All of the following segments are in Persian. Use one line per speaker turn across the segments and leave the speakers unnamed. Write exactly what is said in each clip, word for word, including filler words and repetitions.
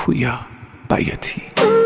پویا بیاتی.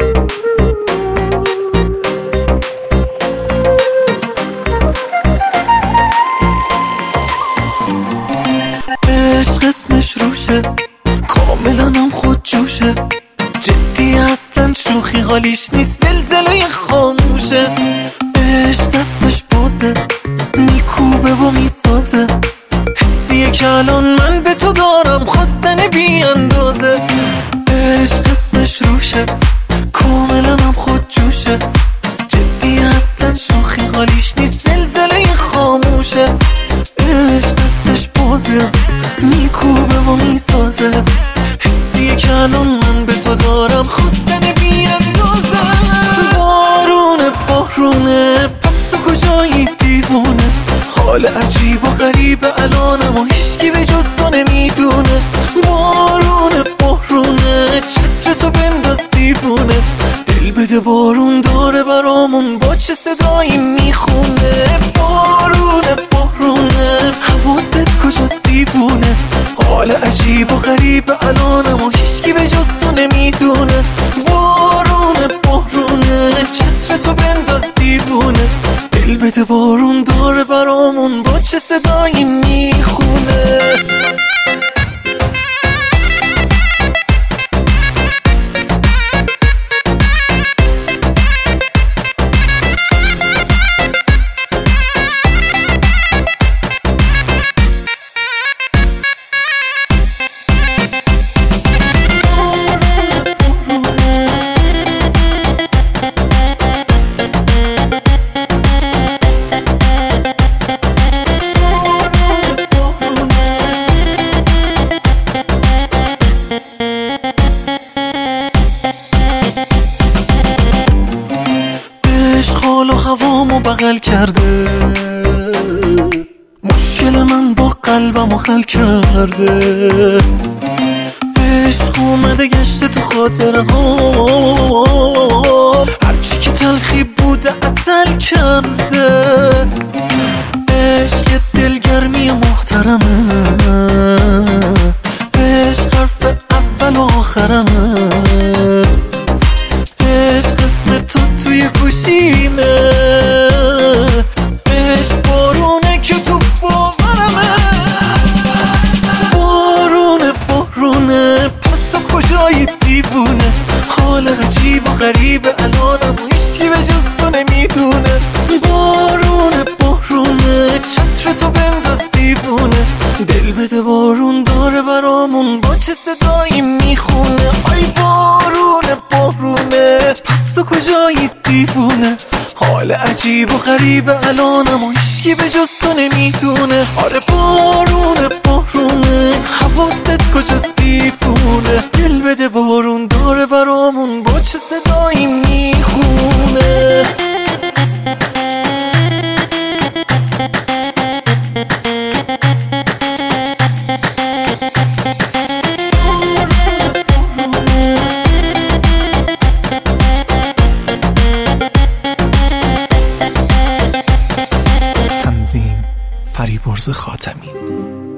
عشق اسمش روشه، کاملا هم خود جوشه، جدی اصلا شوخی حالیش نیست، زلزله خاموشه. عشق دستش بازه، میکوبه و میسازه، حسیه که الان من به تو دارم، خواستن بی اندازه. عشق اسمش روشه، کاملا هم خود جوشه، جدی اصلا شوخی حالیش نیست، زلزله خاموشه. عشق دستش بازه، میکوبه و میسازه، حسیه که الان من به تو دارم، خواستن بی اندازه. بارونه بارونه پس تو کجایی دیوونه، حال عجیب و غریب الانم و هیچکی به جز تو نمیدونه. بارونه بارونه چتر تو بنداز دیوونه، دل بده بارون داره برامون با چه صدایی میخونه. بارونه بارونه حواست کجاست دیوونه، حال عجیب و غریب الانم و هیچکی به جز تو نمیدونه. بارونه بارونه چتر تو بنداز دیوونه، دل بده بارون داره برامون با چه صدایی میخونه. حال و هوامو بغل کرده، مشکل من با قلبمو حل کرده. عشق اومده گشته تو خاطره ها، هرچی که تلخی بوده عسل کرده. عشق دلگرمی محترمه، عشق حرف اول و آخرمه، عشق اسم تو توی گوشیمه، عشق بارونه که تو باورمه. بارونه بارونه پس تو کجایی دیوونه، حال عجیب و غریب الانم و هیچکی به جز تو نمیدونه. بارونه بارونه چتر تو بنداز دیوونه، دل بده بارون داره برامون با چه صدایی میخونه. آی بارونه بارونه پس تو کجایی دیوونه، حال عجیب و غریب الانم و هیچکی به جز تو نمیدونه. آره بارونه بارونه حواست کجاست دیوونه، دل بده بارون داره برامون با چه صدایی میخونه.
تنظیم فریبرز خاتمی.